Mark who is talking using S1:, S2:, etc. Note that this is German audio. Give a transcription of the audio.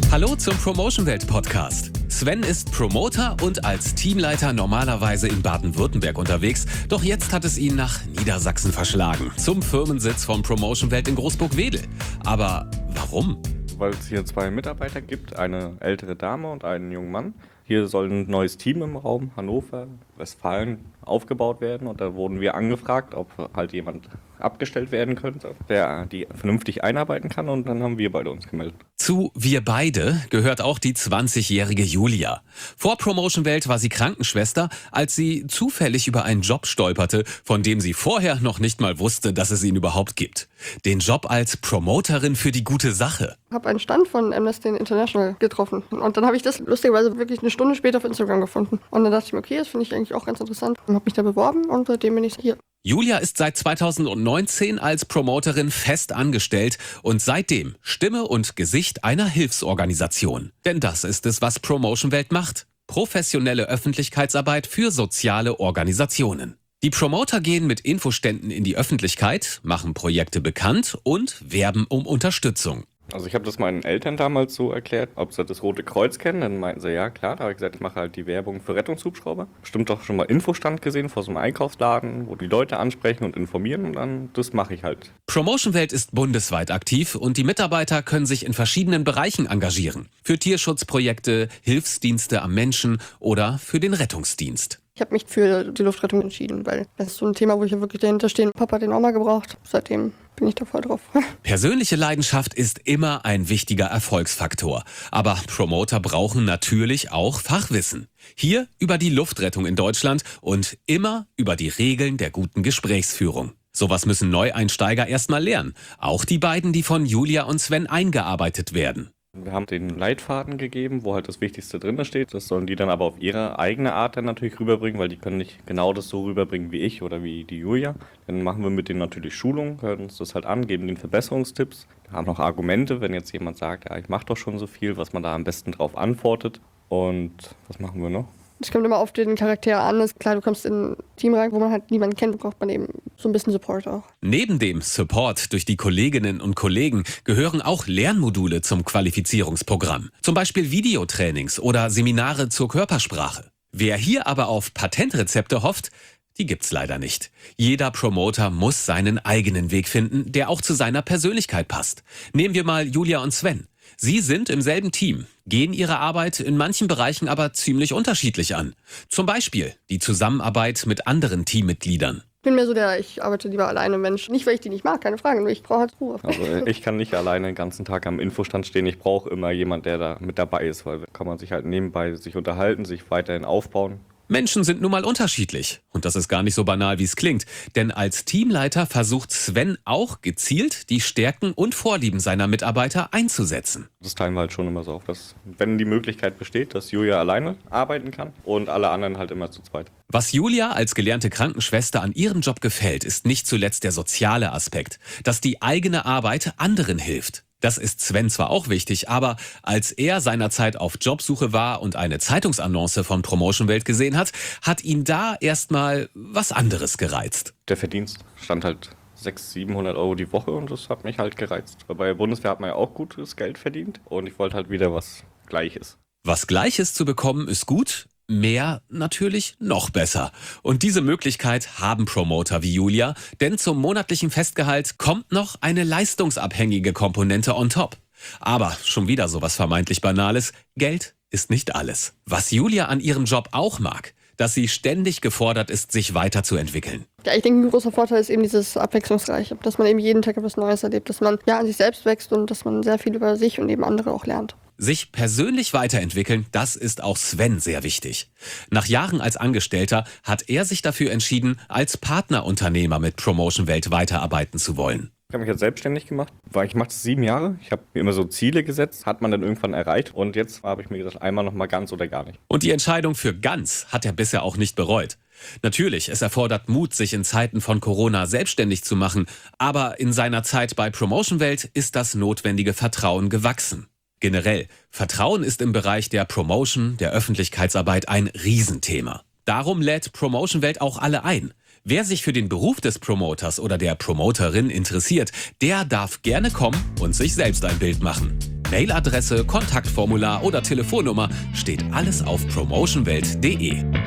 S1: Hallo zum Promotion Welt Podcast. Sven ist Promoter und als Teamleiter normalerweise in Baden-Württemberg unterwegs. Doch jetzt hat es ihn nach Niedersachsen verschlagen, zum Firmensitz von Promotion Welt in Großburg-Wedel. Aber warum?
S2: Weil es hier 2 Mitarbeiter gibt, eine ältere Dame und einen jungen Mann. Hier soll ein neues Team im Raum Hannover, Westfalen aufgebaut werden und da wurden wir angefragt, ob halt jemand abgestellt werden könnte, der die vernünftig einarbeiten kann, und dann haben wir beide uns gemeldet.
S1: Zu Wir beide gehört auch die 20-jährige Julia. Vor Promotion Welt war sie Krankenschwester, als sie zufällig über einen Job stolperte, von dem sie vorher noch nicht mal wusste, dass es ihn überhaupt gibt. Den Job als Promoterin für die gute Sache.
S3: Ich habe einen Stand von Amnesty International getroffen und dann habe ich das lustigerweise wirklich eine Stunde später auf Instagram gefunden. Und dann dachte ich mir, okay, das finde ich eigentlich auch ganz interessant. Und habe mich da beworben und seitdem bin ich hier.
S1: Julia ist seit 2019 als Promoterin fest angestellt und seitdem Stimme und Gesicht einer Hilfsorganisation. Denn das ist es, was Promotion Welt macht. Professionelle Öffentlichkeitsarbeit für soziale Organisationen. Die Promoter gehen mit Infoständen in die Öffentlichkeit, machen Projekte bekannt und werben um Unterstützung.
S2: Also ich habe das meinen Eltern damals so erklärt, ob sie das Rote Kreuz kennen. Dann meinten sie, ja klar. Da habe ich gesagt, ich mache halt die Werbung für Rettungshubschrauber. Bestimmt auch schon mal Infostand gesehen vor so einem Einkaufsladen, wo die Leute ansprechen und informieren, und dann das mache ich halt.
S1: Promotion Welt ist bundesweit aktiv und die Mitarbeiter können sich in verschiedenen Bereichen engagieren. Für Tierschutzprojekte, Hilfsdienste am Menschen oder für den Rettungsdienst.
S3: Ich habe mich für die Luftrettung entschieden, weil das ist so ein Thema, wo ich ja wirklich dahinter stehe. Papa hat den auch mal gebraucht. Seitdem bin ich da voll drauf.
S1: Persönliche Leidenschaft ist immer ein wichtiger Erfolgsfaktor. Aber Promoter brauchen natürlich auch Fachwissen. Hier über die Luftrettung in Deutschland und immer über die Regeln der guten Gesprächsführung. Sowas müssen Neueinsteiger erstmal lernen. Auch die beiden, die von Julia und Sven eingearbeitet werden.
S2: Wir haben den Leitfaden gegeben, wo halt das Wichtigste drin steht. Das sollen die dann aber auf ihre eigene Art dann natürlich rüberbringen, weil die können nicht genau das so rüberbringen wie ich oder wie die Julia. Dann machen wir mit denen natürlich Schulungen, hören uns das halt an, geben denen Verbesserungstipps, haben noch Argumente, wenn jetzt jemand sagt, ja, ich mache doch schon so viel, was man da am besten drauf antwortet. Und was machen wir noch?
S3: Es kommt immer auf den Charakter an. Ist klar, du kommst in ein Team rein, wo man halt niemanden kennt, braucht man eben so ein bisschen Support auch.
S1: Neben dem Support durch die Kolleginnen und Kollegen gehören auch Lernmodule zum Qualifizierungsprogramm. Zum Beispiel Videotrainings oder Seminare zur Körpersprache. Wer hier aber auf Patentrezepte hofft, die gibt's leider nicht. Jeder Promoter muss seinen eigenen Weg finden, der auch zu seiner Persönlichkeit passt. Nehmen wir mal Julia und Sven. Sie sind im selben Team, gehen ihre Arbeit in manchen Bereichen aber ziemlich unterschiedlich an. Zum Beispiel die Zusammenarbeit mit anderen Teammitgliedern.
S3: Ich bin mehr so ich arbeite lieber alleine Mensch. Nicht, weil ich die nicht mag, keine Frage, nur ich brauche halt Ruhe.
S2: Also ich kann nicht alleine den ganzen Tag am Infostand stehen. Ich brauche immer jemanden, der da mit dabei ist, weil da kann man sich halt nebenbei sich unterhalten, sich weiterhin aufbauen.
S1: Menschen sind nun mal unterschiedlich. Und das ist gar nicht so banal, wie es klingt. Denn als Teamleiter versucht Sven auch gezielt, die Stärken und Vorlieben seiner Mitarbeiter einzusetzen.
S2: Das teilen wir halt schon immer so auf, dass, wenn die Möglichkeit besteht, dass Julia alleine arbeiten kann und alle anderen halt immer zu zweit.
S1: Was Julia als gelernte Krankenschwester an ihrem Job gefällt, ist nicht zuletzt der soziale Aspekt, dass die eigene Arbeit anderen hilft. Das ist Sven zwar auch wichtig, aber als er seinerzeit auf Jobsuche war und eine Zeitungsannonce von Promotion Welt gesehen hat, hat ihn da erstmal was anderes gereizt.
S2: Der Verdienst stand halt 600-700 Euro die Woche und das hat mich halt gereizt. Weil bei der Bundeswehr hat man ja auch gutes Geld verdient und ich wollte halt wieder was Gleiches.
S1: Was Gleiches zu bekommen ist gut, mehr natürlich noch besser. Und diese Möglichkeit haben Promoter wie Julia, denn zum monatlichen Festgehalt kommt noch eine leistungsabhängige Komponente on top. Aber schon wieder sowas vermeintlich Banales, Geld ist nicht alles. Was Julia an ihrem Job auch mag, dass sie ständig gefordert ist, sich weiterzuentwickeln.
S3: Ja, ich denke, ein großer Vorteil ist eben dieses Abwechslungsreiche, dass man eben jeden Tag etwas Neues erlebt, dass man an sich selbst wächst und dass man sehr viel über sich und eben andere auch lernt.
S1: Sich persönlich weiterentwickeln, das ist auch Sven sehr wichtig. Nach Jahren als Angestellter hat er sich dafür entschieden, als Partnerunternehmer mit Promotion Welt weiterarbeiten zu wollen.
S2: Ich habe mich jetzt selbstständig gemacht, weil ich mache das 7 Jahre. Ich habe mir immer so Ziele gesetzt, hat man dann irgendwann erreicht. Und jetzt habe ich mir gesagt, einmal noch mal ganz oder gar nicht.
S1: Und die Entscheidung für ganz hat er bisher auch nicht bereut. Natürlich, es erfordert Mut, sich in Zeiten von Corona selbstständig zu machen. Aber in seiner Zeit bei Promotion Welt ist das notwendige Vertrauen gewachsen. Generell, Vertrauen ist im Bereich der Promotion, der Öffentlichkeitsarbeit ein Riesenthema. Darum lädt Promotion Welt auch alle ein. Wer sich für den Beruf des Promoters oder der Promoterin interessiert, der darf gerne kommen und sich selbst ein Bild machen. Mailadresse, Kontaktformular oder Telefonnummer steht alles auf promotionwelt.de.